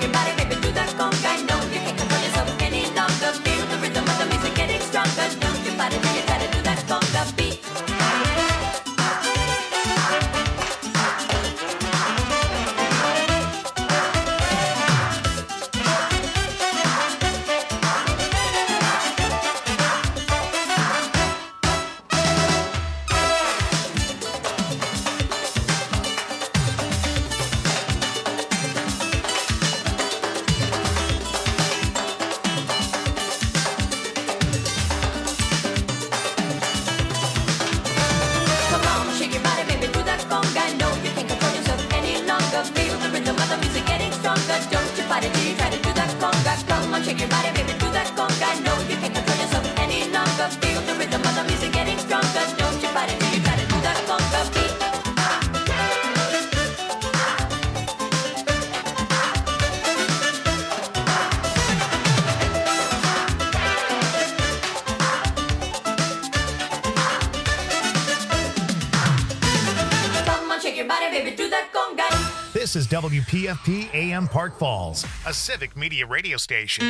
shake your body, baby, do that conga. No, you can't control yourself any longer. Feel the rhythm of the music getting stronger. Don't you fight it till you try to do that conga beat. This is WPFP AM Park Falls, a civic media radio station.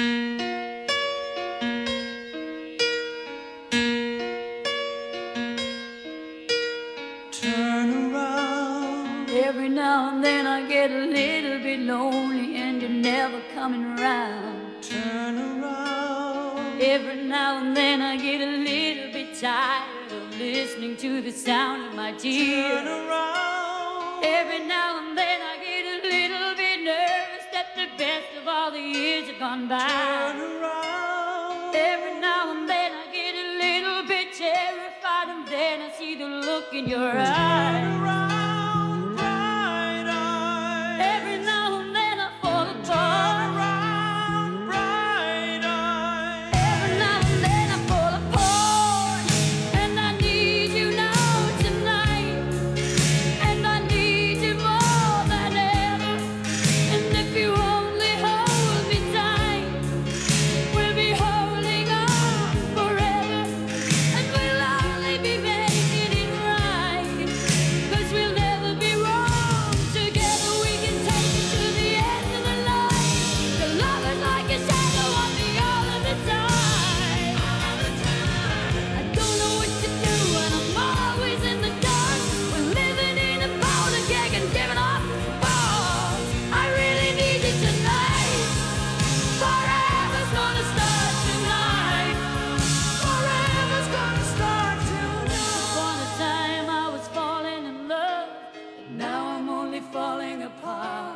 Turn around. Every now and then I get a little bit lonely and you're never coming around. Turn around. Every now and then I get a little bit tired of listening to the sound of my tears. Turn around. Every now and then I get a little bit nervous that the best of all the years have gone by. Turn around. Every now and then I get a little bit terrified, and then I see the look in your eyes. Turn around, bright eyes. Every now and then I fall apart. Turn around, bright eyes. Every now and then I fall apart, and I need you now tonight, and I need you more than ever. And if you only hold me tight, we'll be holding on forever, and we'll only be making it right, 'cause we'll never be wrong. Together we can take it to the end of the line. The love is like a shadow on me all of the time. I don't know what to do and I'm always in the dark. We're living in a powder keg and giving off balls. I really need you tonight. Forever's gonna start tonight. Forever's gonna start tonight. Upon a time I was falling in love, but now I'm only falling apart.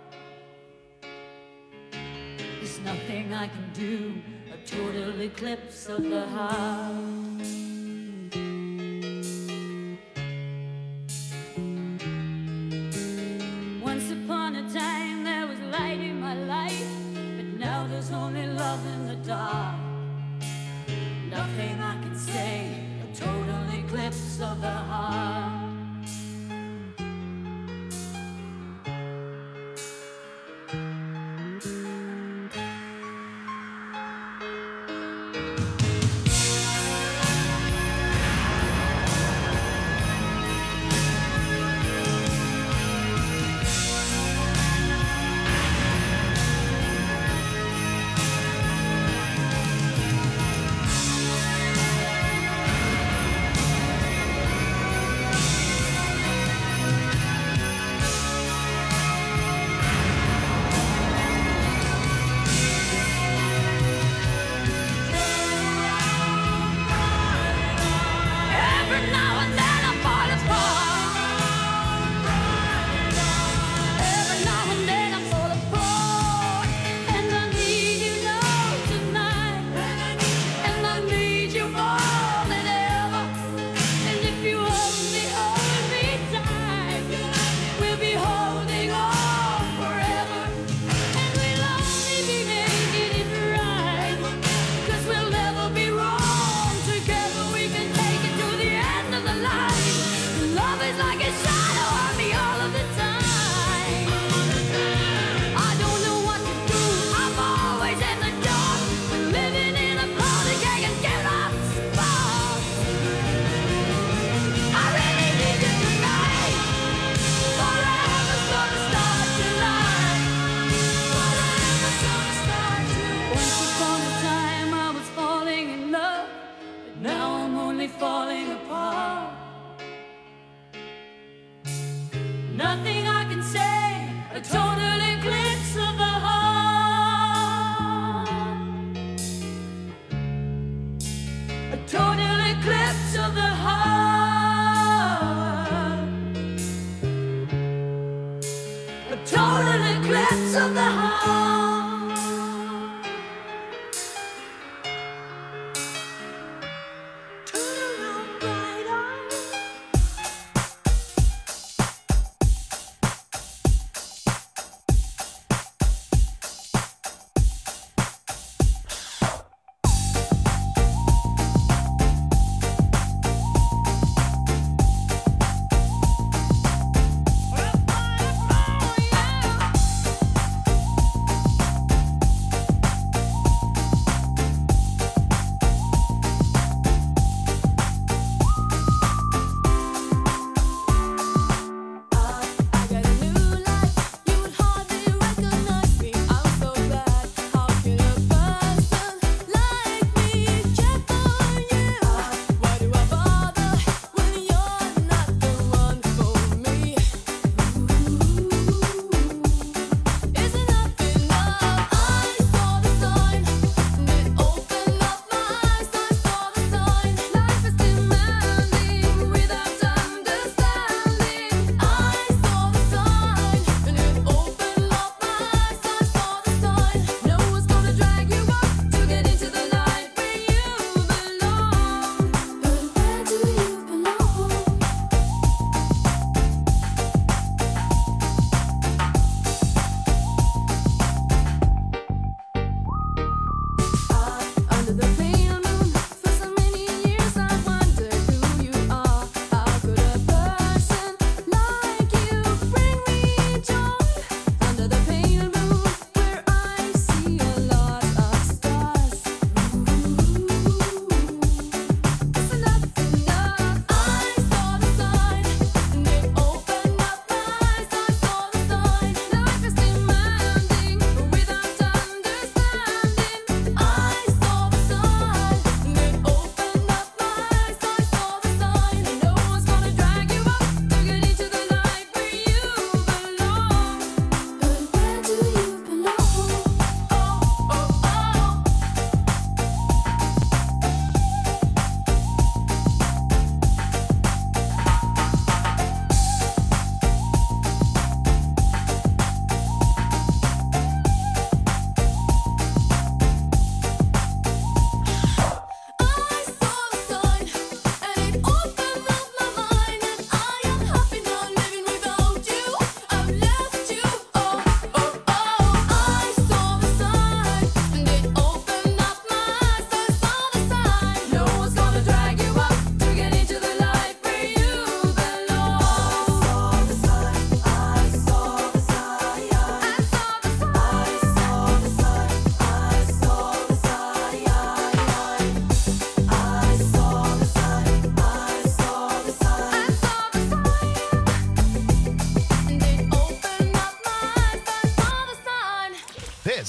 There's nothing I can do, a total eclipse of the heart. Once upon a time there was light in my life, but now there's only love in the dark. Nothing I can say, a total eclipse of the heart.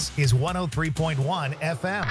This is 103.1 FM.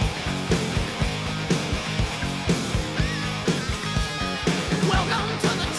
Welcome to the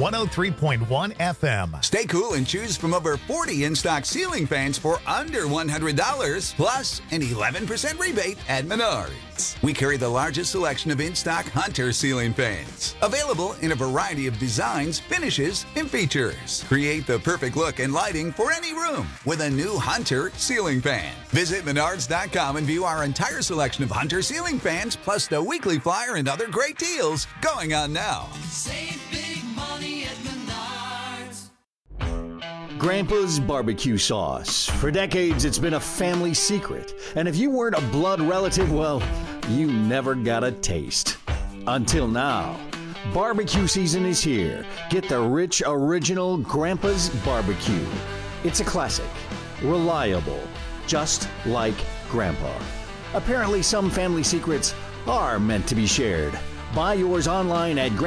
103.1 FM. Stay cool and choose from over 40 in-stock ceiling fans for under $100, plus an 11% rebate at Menards. We carry the largest selection of in-stock Hunter ceiling fans, available in a variety of designs, finishes, and features. Create the perfect look and lighting for any room with a new Hunter ceiling fan. Visit Menards.com and view our entire selection of Hunter ceiling fans, plus the weekly flyer and other great deals going on now. Save big money at Menards. Grandpa's barbecue sauce. For decades, it's been a family secret. And if you weren't a blood relative, well, you never got a taste. Until now. Barbecue season is here. Get the rich, original Grandpa's barbecue. It's a classic. Reliable. Just like Grandpa. Apparently, some family secrets are meant to be shared. Buy yours online at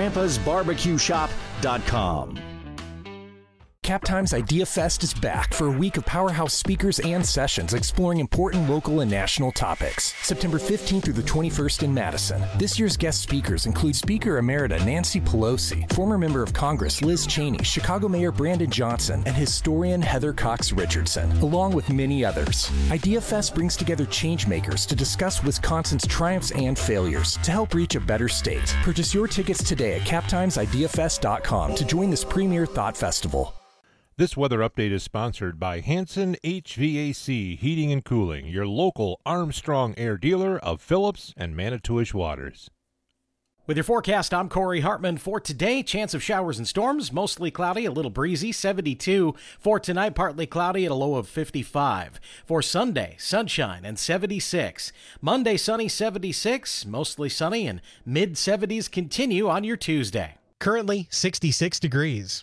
grandpasbarbecueshop.com. Captime's Idea Fest is back for a week of powerhouse speakers and sessions exploring important local and national topics. September 15th through the 21st in Madison. This year's guest speakers include Speaker Emerita Nancy Pelosi, former member of Congress Liz Cheney, Chicago Mayor Brandon Johnson, and historian Heather Cox Richardson, along with many others. Idea Fest brings together changemakers to discuss Wisconsin's triumphs and failures to help reach a better state. Purchase your tickets today at captimesideafest.com to join this premier thought festival. This weather update is sponsored by Hanson HVAC Heating and Cooling, your local Armstrong Air dealer of Phillips and Manitowish Waters. With your forecast, I'm Corey Hartman. For today, chance of showers and storms, mostly cloudy, a little breezy, 72. For tonight, partly cloudy at a low of 55. For Sunday, sunshine and 76. Monday, sunny, 76, mostly sunny, and mid-70s continue on your Tuesday. Currently, 66 degrees.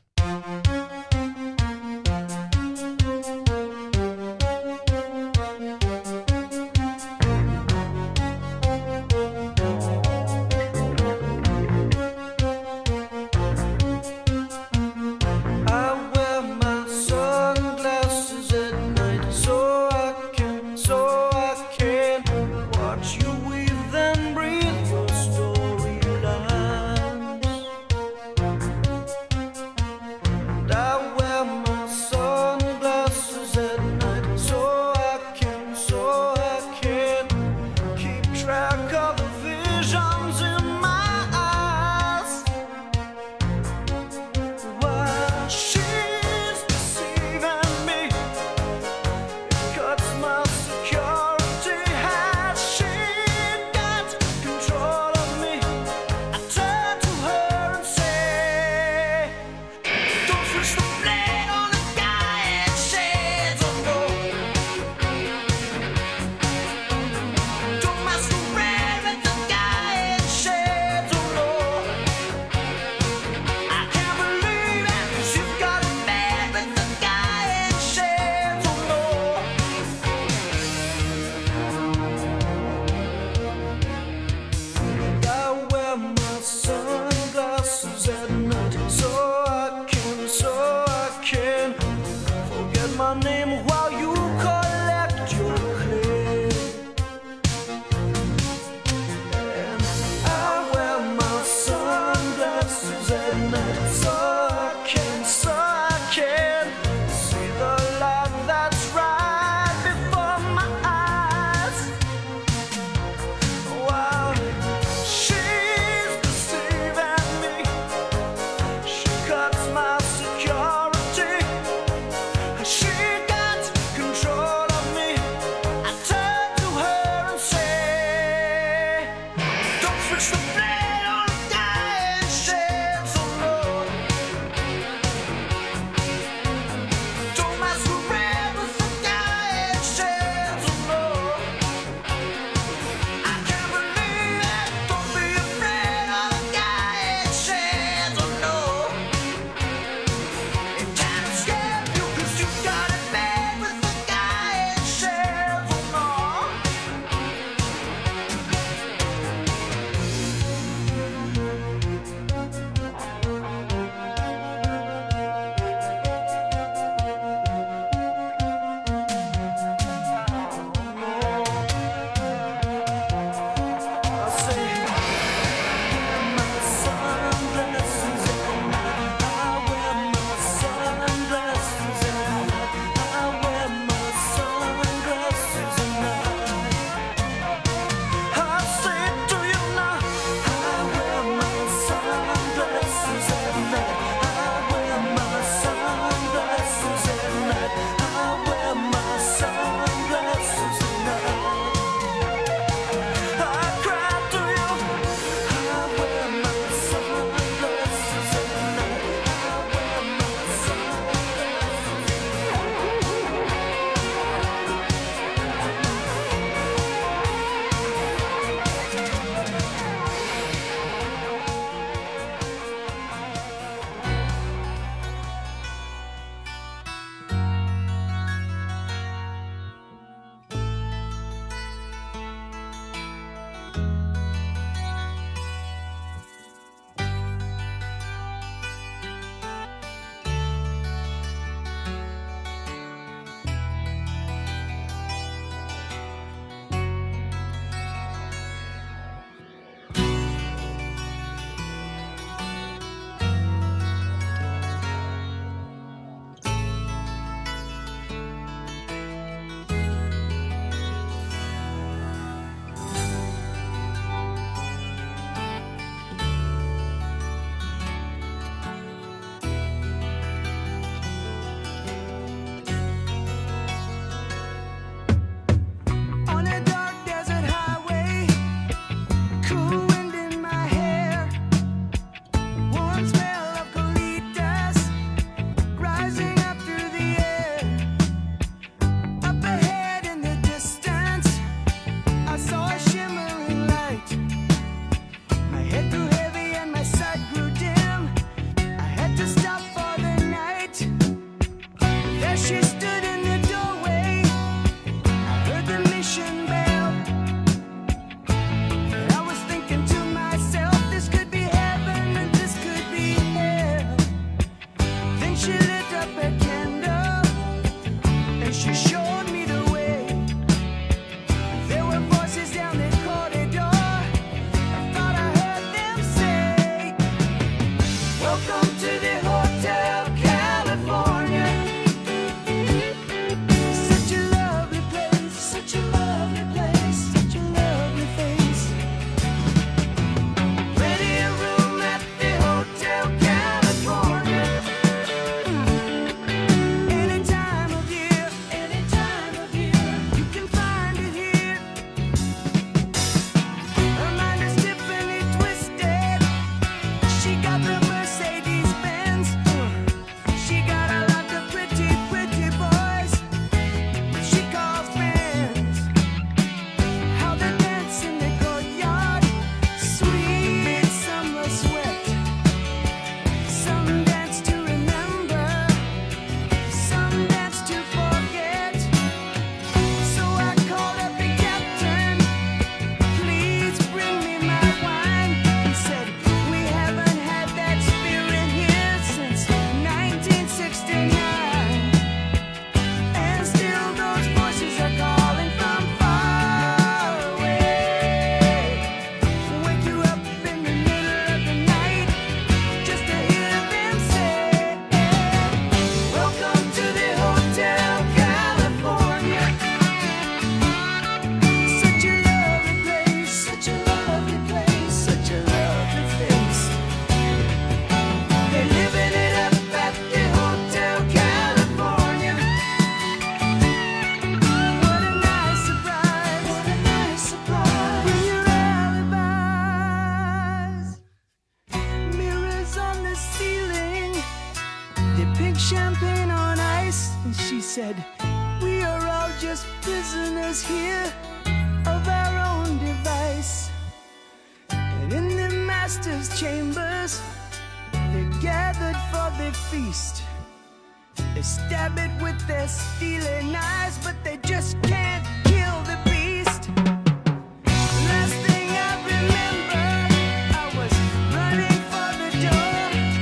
master's chambers. They're gathered for their feast. They stab it with their steely knives, but they just can't kill the beast. Last thing I remember, I was running for the door.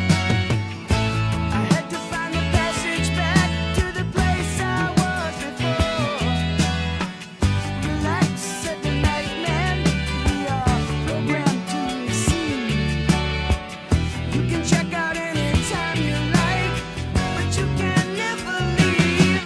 I had to find the passage back to the place I was before. Relax, said the night man, we are programmed to receive. You can check out anytime you like, but you can never leave.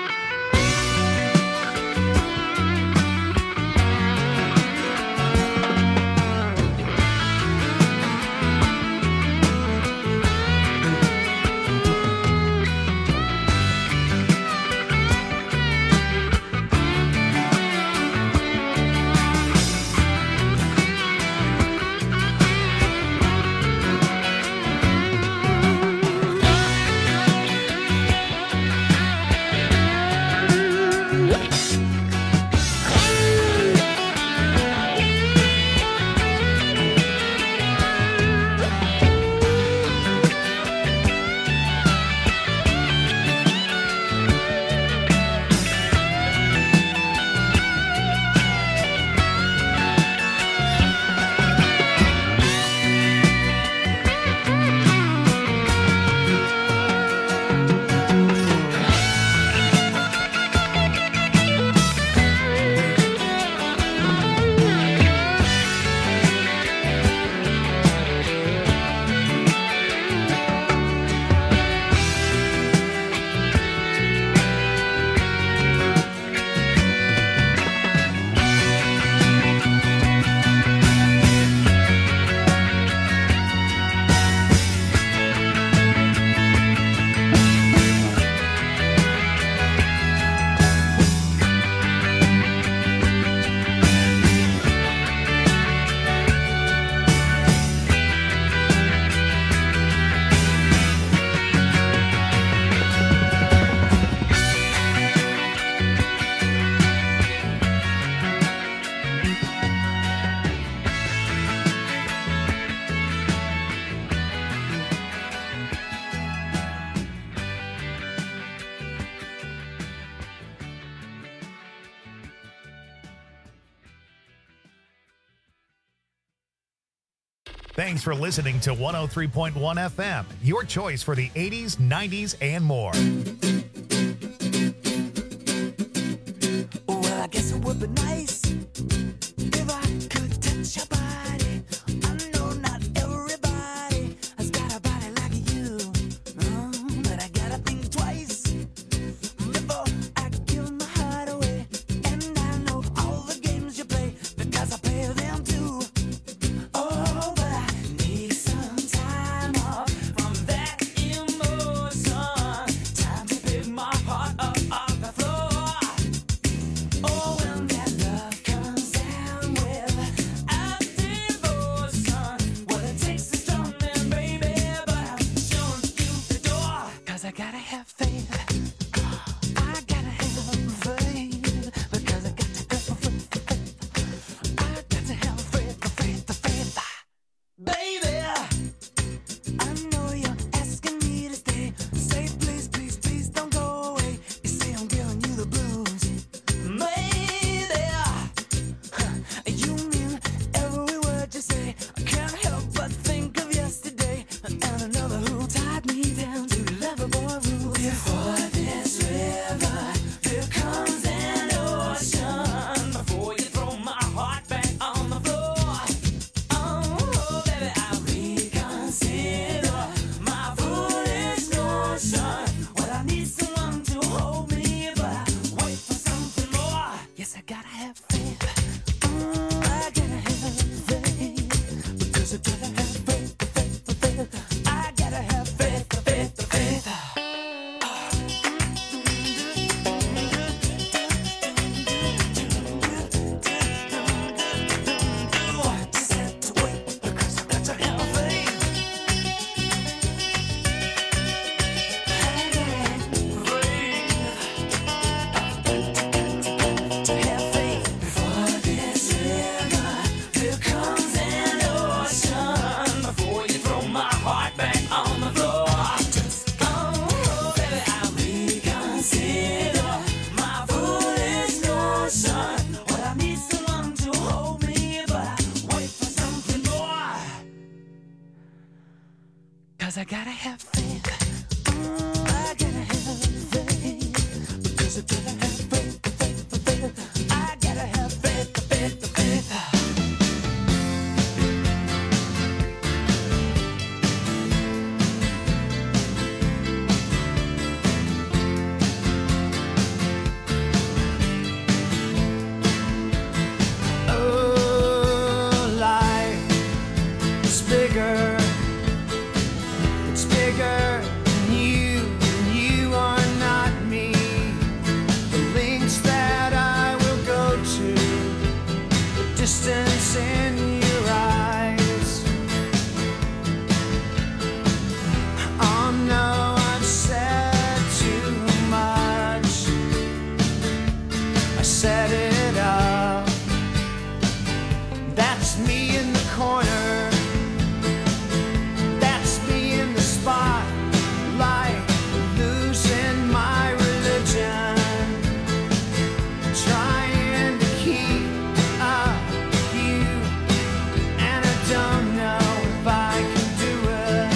Thanks for listening to 103.1 FM, your choice for the 80s, 90s, and more. Well, I guess it would be nice if I could touch your body. I know not everybody has got a body like you, but I gotta think twice before I give my heart away. And I know all the games you play because I play them too. Oh, but I need some time off from that emotion. Time to 'cause I gotta have faith. I gotta have faith. Because I gotta have faith. I gotta have faith. Oh, life is bigger. It's bigger than you are not me. The links that I will go to, the distance in your eyes. Oh no, I've said too much. I set it up. That's me in the corner. That's me in the spotlight, losing my religion, trying to keep up with you, and I don't know if I can do it.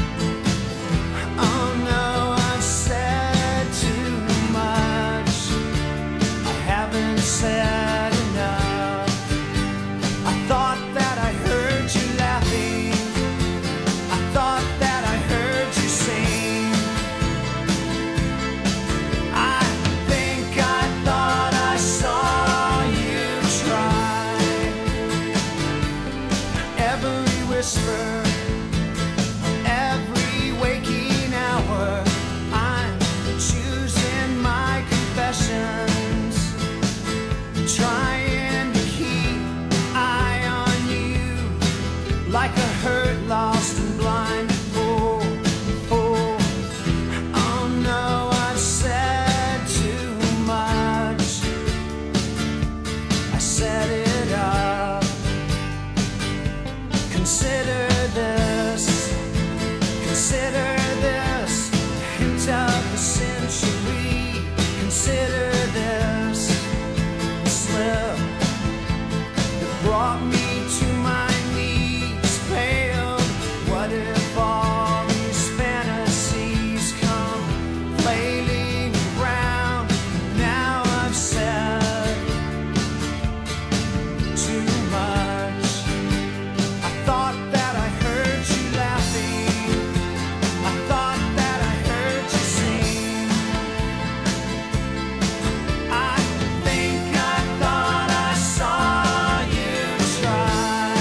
Oh no, I've said too much. I haven't said enough. I thought that I heard you laughing. I thought that I heard you sing. I think I thought I saw you try. Every whisper, every waking hour, I'm choosing my confessions, trying to keep eye on you, like a hurt, lost and blind fool. Oh no, I've said too much. I set it up. Consider this. Consider this. Hint of the century. Consider this. Slip that brought me to my knees, pale. What if all these fantasies come flailing around? Now I've said too much. I thought that I heard you laughing. I thought that I heard you sing. I think I thought I saw you try.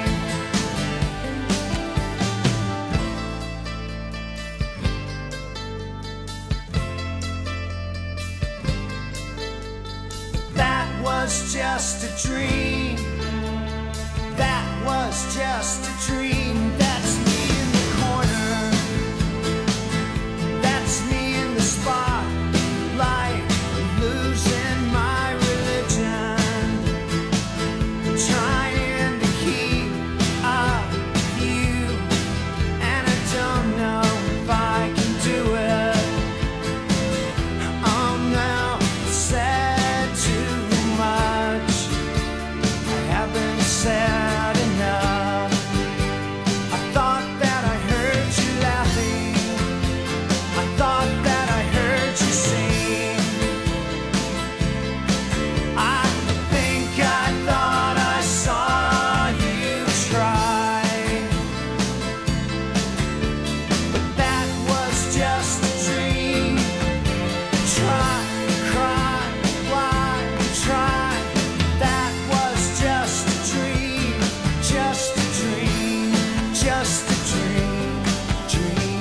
That was just a dream. That was just a dream. That's me in the corner. That's me in the spotlight, losing my religion, trying to keep up with you, and I don't know if I can do it. Oh no, I said too much. I haven't said enough. I thought that I heard you laughing. I thought that I heard you sing. I think I thought I saw you try. But that was just a dream. Try, cry, why try? That was just a dream, just a dream, just a dream, dream.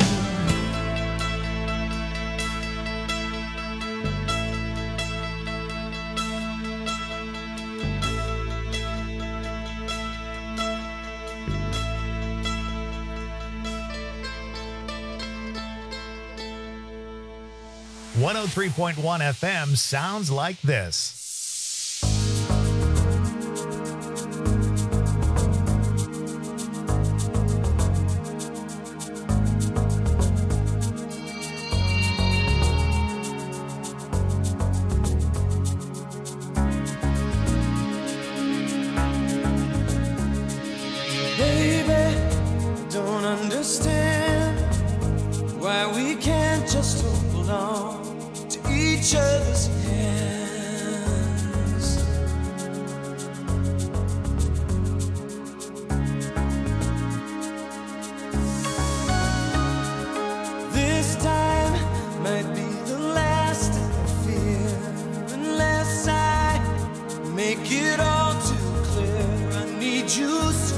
.103.1 FM sounds like this. Baby, don't understand just hold on to each other's hands. This time might be the last I fear, unless I make it all too clear. I need you so.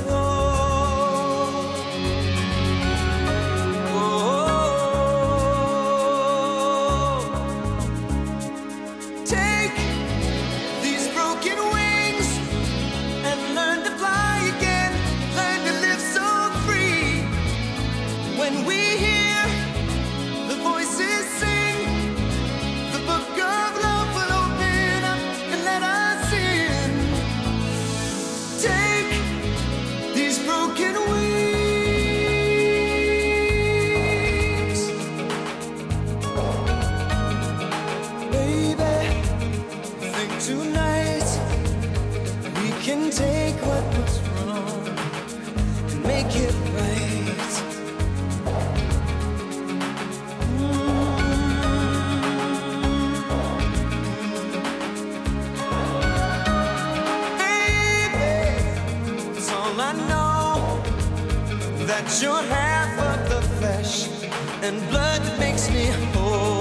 You're half of the flesh and blood that makes me whole.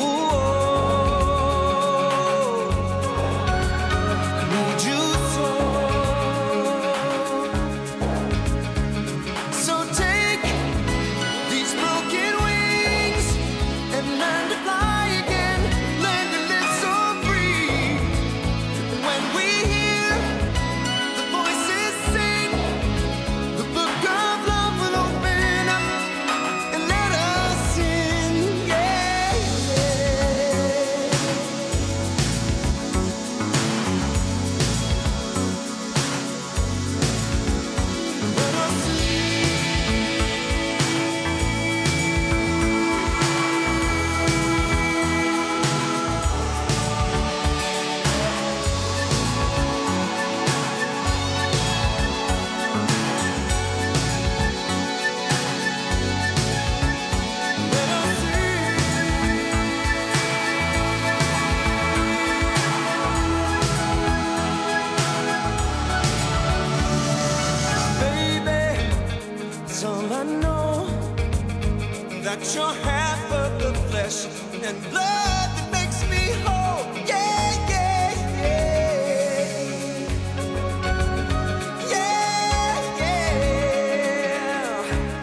I need you so. So take these broken wings and learn to fly again. Learn to live so free. And when we hear the voices sing the book of love will open up and let us in, yeah, let us that you're half of the flesh and blood that makes me whole. Yeah, yeah, yeah. Yeah, yeah.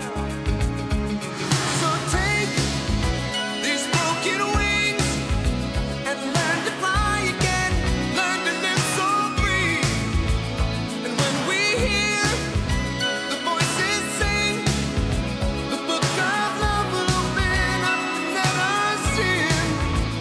So take these broken wings and learn to fly again. Learn to live so free. And when we hear the voices sing the book of love will open up and let us in.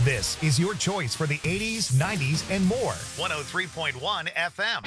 This is your choice for the 80s, 90s, and more. 103.1 FM.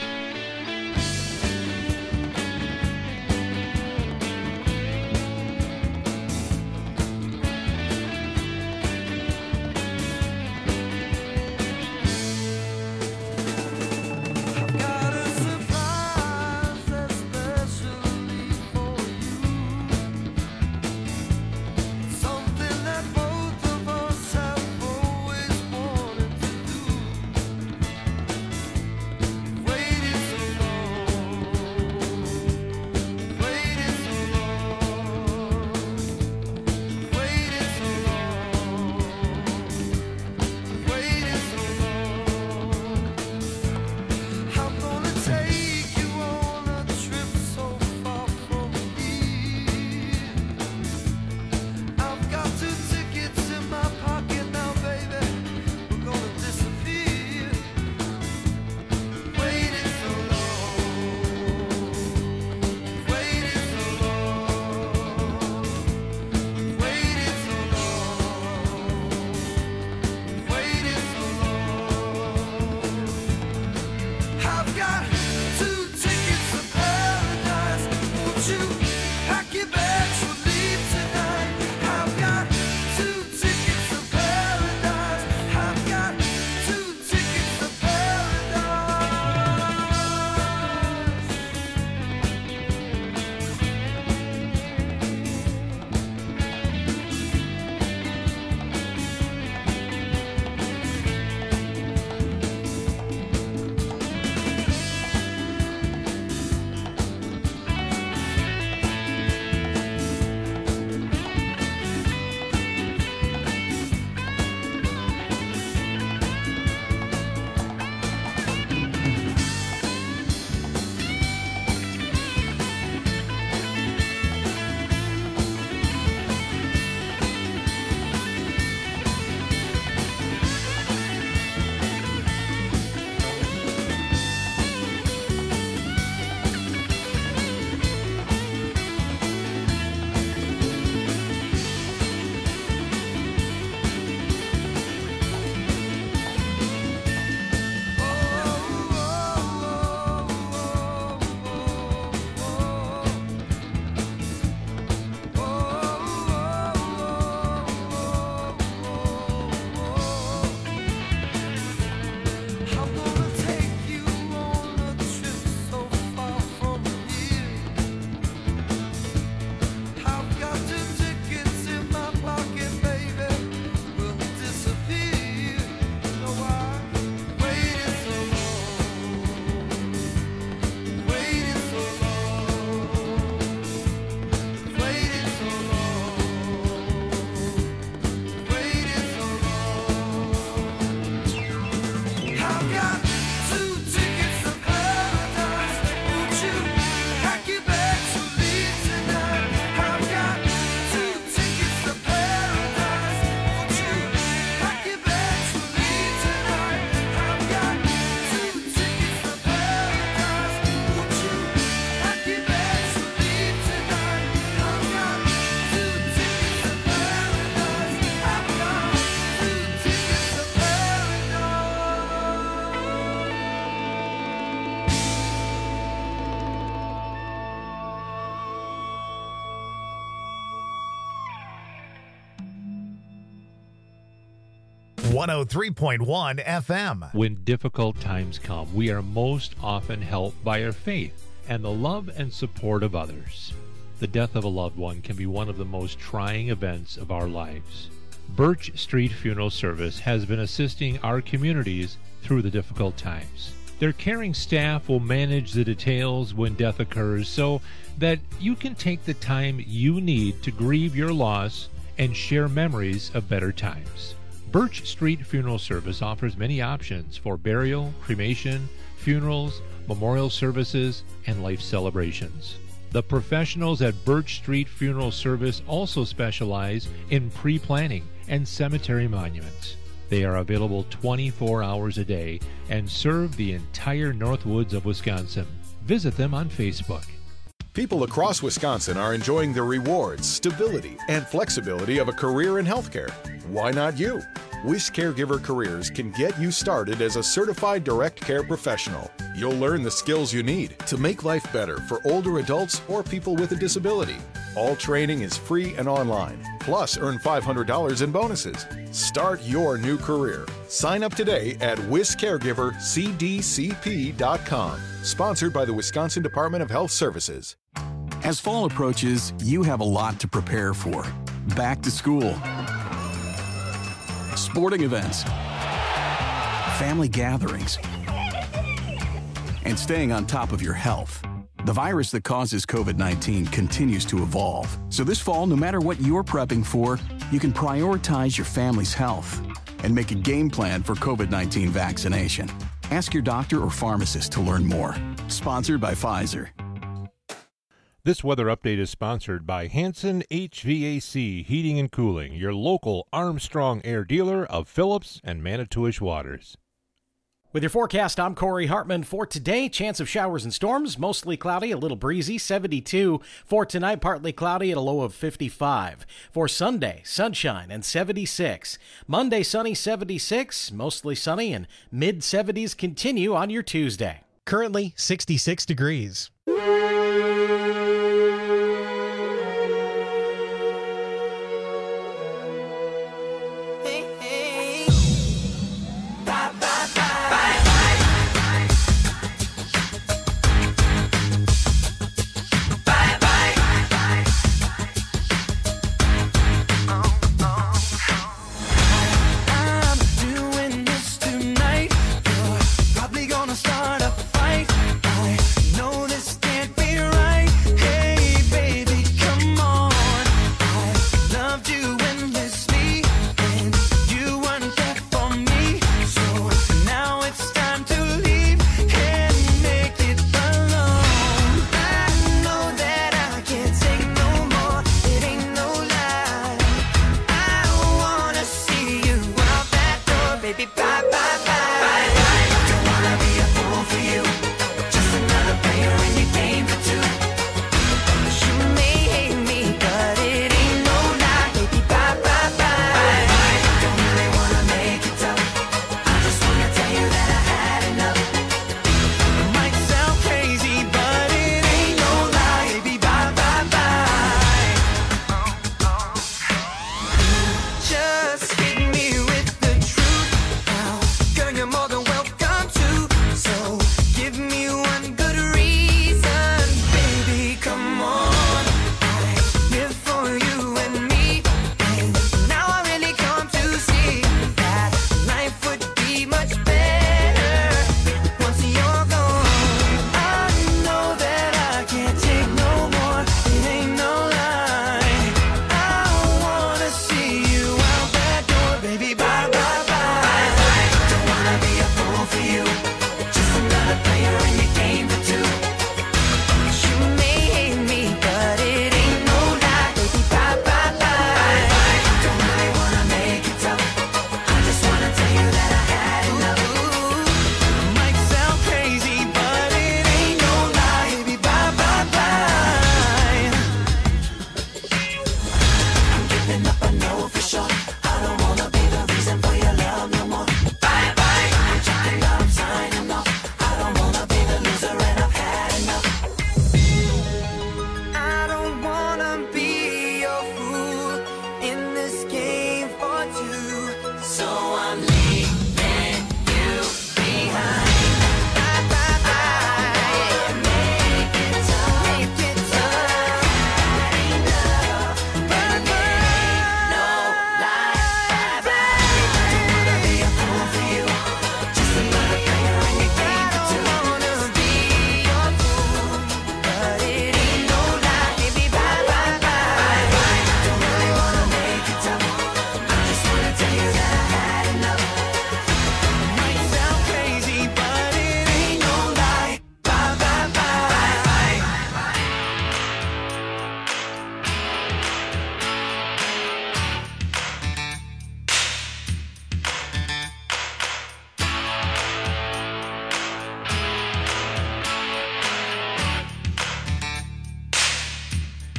.1 FM. When difficult times come, we are most often helped by our faith and the love and support of others. The death of a loved one can be one of the most trying events of our lives. Birch Street Funeral Service has been assisting our communities through the difficult times. Their caring staff will manage the details when death occurs so that you can take the time you need to grieve your loss and share memories of better times. Birch Street Funeral Service offers many options for burial, cremation, funerals, memorial services, and life celebrations. The professionals at Birch Street Funeral Service also specialize in pre-planning and cemetery monuments. They are available 24 hours a day and serve the entire Northwoods of Wisconsin. Visit them on Facebook. People across Wisconsin are enjoying the rewards, stability, and flexibility of a career in healthcare. Why not you? Wish Caregiver Careers can get you started as a certified direct care professional. You'll learn the skills you need to make life better for older adults or people with a disability. All training is free and online. Plus, earn $500 in bonuses. Start your new career. Sign up today at WishCaregiverCDCP.com. Sponsored by the Wisconsin Department of Health Services. As fall approaches, you have a lot to prepare for. Back to school, sporting events, family gatherings, and staying on top of your health. The virus that causes COVID-19 continues to evolve. So this fall, no matter what you're prepping for, you can prioritize your family's health and make a game plan for COVID-19 vaccination. Ask your doctor or pharmacist to learn more. Sponsored by Pfizer. This weather update is sponsored by Hanson HVAC Heating and Cooling, your local Armstrong Air dealer of Phillips and Manitowish Waters. With your forecast, I'm Corey Hartman. For today, chance of showers and storms, mostly cloudy, a little breezy, 72. For tonight, partly cloudy at a low of 55. For Sunday, sunshine and 76. Monday, sunny, 76, mostly sunny, and mid-70s continue on your Tuesday. Currently 66 degrees.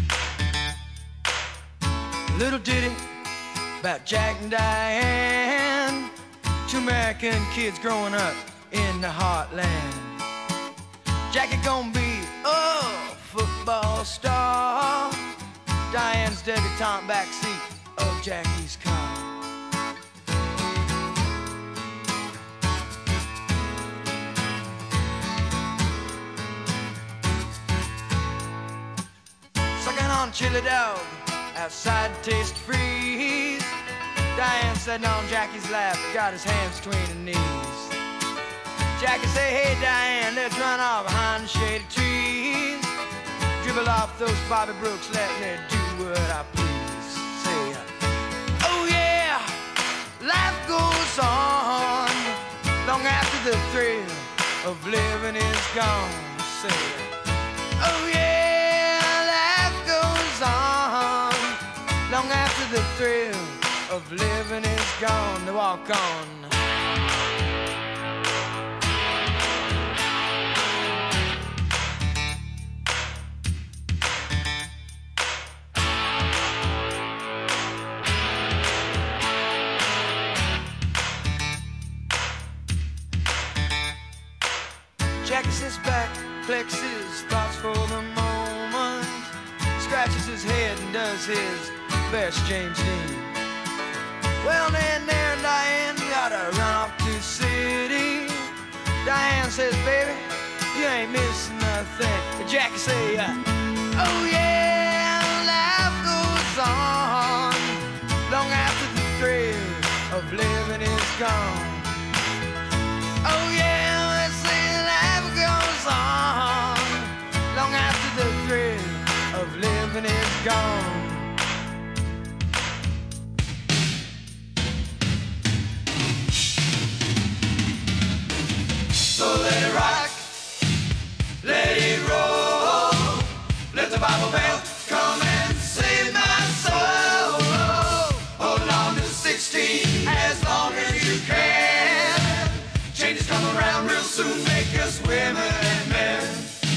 Little ditty about Jack and Diane. American kids growing up in the heartland. Jackie gonna be a football star. Diane's debutante backseat of Jackie's car. Sucking on chili dog outside Taste Freeze. Diane sitting on Jackie's lap, got his hands between her knees. Jackie say, hey Diane, let's run off behind the shady trees. Dribble off those Bobby Brooks, let me do what I please. Say, oh yeah, life goes on long after the thrill of living is gone. Say, oh yeah, life goes on long after the thrill of living is gone. To walk on. Jackie sits back, flexes his thoughts for the moment, scratches his head and does his best James Dean. Well, then there and Diane gotta run off to the city. Diane says, baby, you ain't missing nothing. But Jackie say, oh yeah, life goes on long after the thrill of living is gone. Oh yeah, let's say life goes on long after the thrill of living is gone. So let it rock, let it roll, let the Bible Belt come and save my soul. Hold on to 16 as long as you can. Changes come around real soon, make us women and men.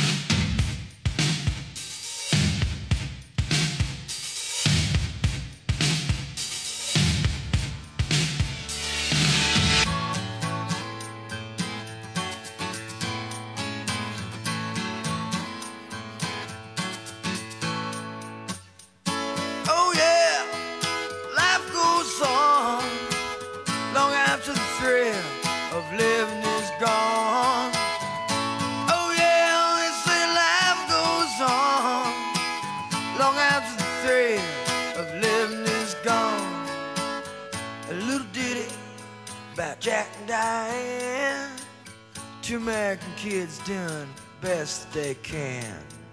Oh yeah, life goes on long after the thrill of living is gone. Oh yeah, they say life goes on long after the thrill of living is gone. A little ditty about Jack and Diane, two American kids doing best they can.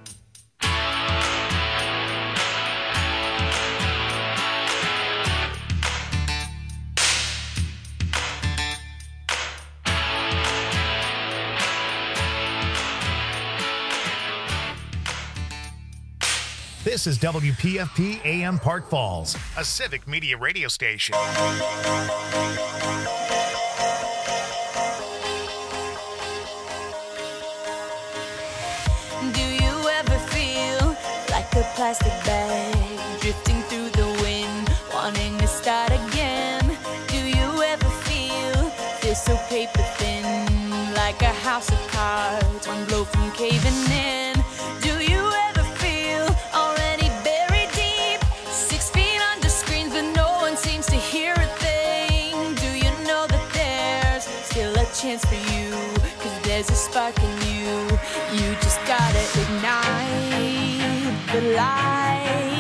This is WPFP AM Park Falls, a civic media radio station. Do you ever feel like a plastic bag drifting through the wind, wanting to start again? Do you ever feel so paper thin, like a house of cards, one blow from caving in? Do you ever feel already buried deep, 6 feet under screens, but no one seems to hear a thing? Do you know that there's still a chance for you, 'cause there's a spark in you? You just gotta ignite the light.